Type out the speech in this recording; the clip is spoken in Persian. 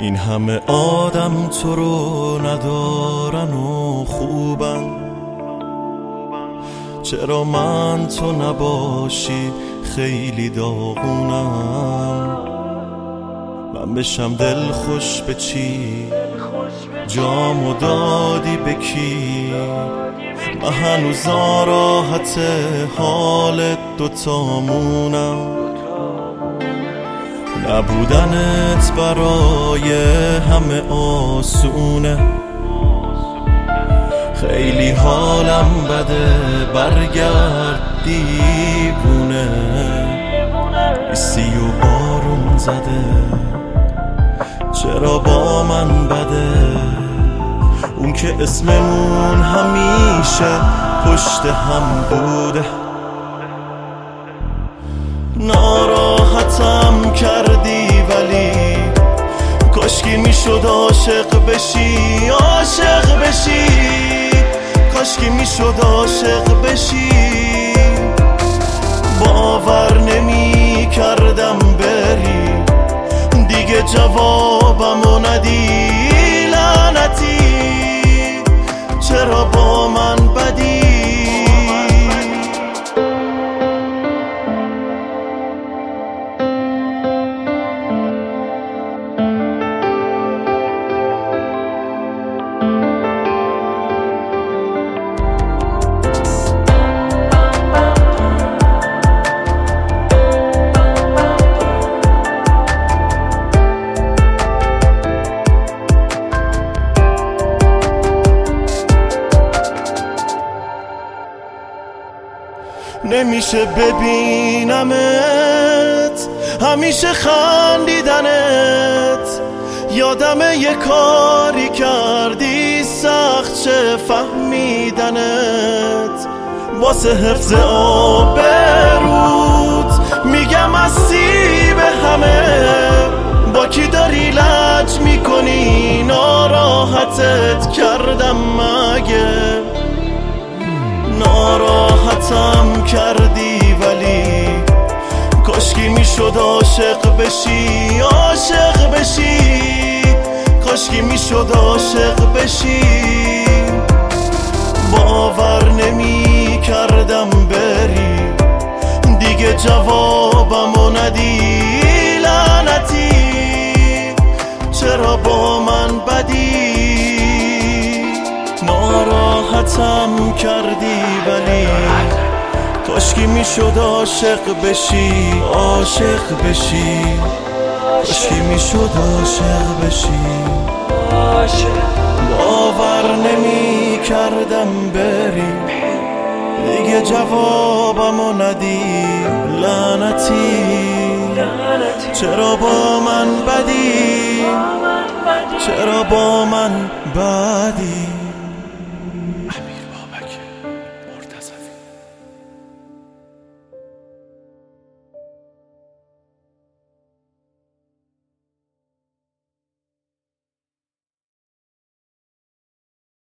این همه آدم تو رو ندارن و خوبن، چرا من تو نباشی خیلی داغونم. من بشم دل خوش به چی، جامو دادی به کی؟ من هنوز ناراحت حالت دوتامونم. نبودنت برای همه آسونه، خیلی حالم بده برگرد دیوونه. بیستی و بارون زده، چرا با من بده؟ اون که اسممون همیشه پشت هم بوده. ناراحتم کردی ولی کاشکی میشد عاشق بشی، عاشق بشی. کاشکی میشد عاشق بشی. باور نمی کردم بری، دیگه جوابمو ندی. لعنتی چرا با من بدی؟ نمیشه ببینمت همیشه خندیدنت. یادم یه کاری کردی سخت چه فهمیدنت. واسه حفظ آبروت میگم هستی به همه. با کی داری لج میکنی؟ ناراحتت کردم مگه؟ ناراحتم کردی ولی کاشکی میشد عاشق بشی، عاشق بشی. کاشکی میشد عاشق بشی. باور نمی کردم بری، دیگه جوابمو ندی. لعنتی چرا با من بدی؟ ناراحتم کردی ولی کاشکی میشد عاشق بشی، عاشق بشی. کاشکی میشد عاشق بشی. باور نمی کردم بری، دیگه جوابمو ندی. لعنتی چرا با من بدی؟ چرا با من بدی؟